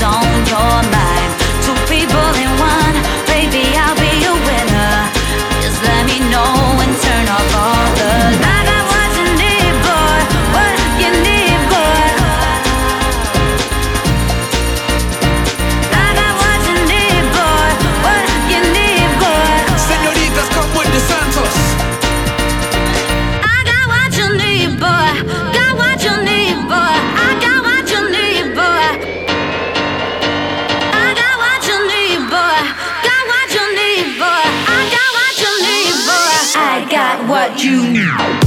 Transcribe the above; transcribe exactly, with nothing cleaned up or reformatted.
on your mind. Two people in one, baby, I'll be a winner. Just let me know and turn off all the lights. I got what you need, boy, what you need, boy. I got what you need, boy, what you need, boy. Señoritas, come with the Santos. I got what you need, boy, got what you need, boy. I got what you need, boy. I got what you need, boy, got what you need, boy. I got what you need, boy. I got what you need.